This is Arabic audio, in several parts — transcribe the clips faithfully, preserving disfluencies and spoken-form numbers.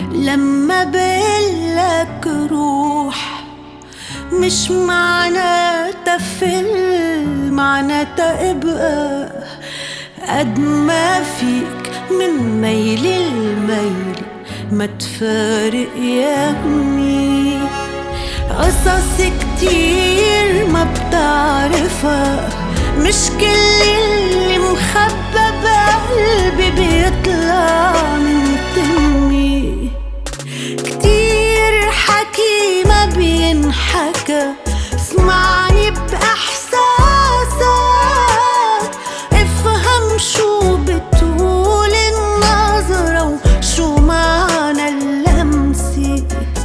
لما بقلك روح مش معناتها فل، معناتها ابقى قد ما فيك من ميل الميل ما تفارق يا ابني. قصص كتير ما بتعرفها، مش كل اللي مخبى بقلبي بيطلع من تمي. كتير حكي ما بينحكى، اسمعني بإحساسك، افهم شو بتقول النظرة وشو معنى اللمسة.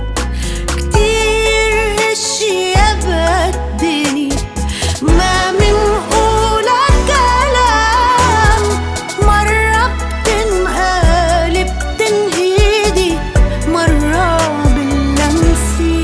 كتير اشياء بدني ما منقولها كلام، مرة بتنقال بتنهيدي مرة باللمسة.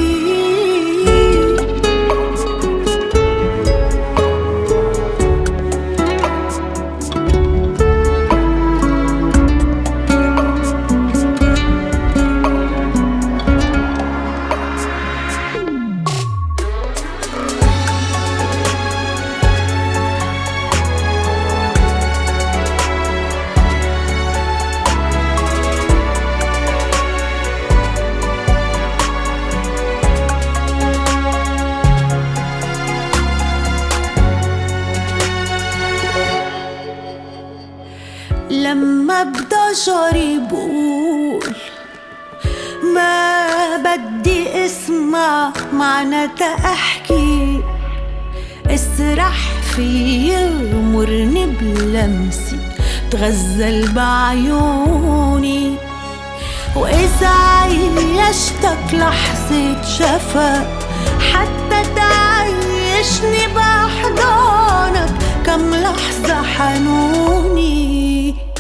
لما بضجري بقول ما بدي اسمع، معناتها احكي. اسرح في امرني بلمسي، تغزل بعيوني. واذا عيشتك لحظة شفا، حتى تعيشني بأحضانك كم لحظة حنوني.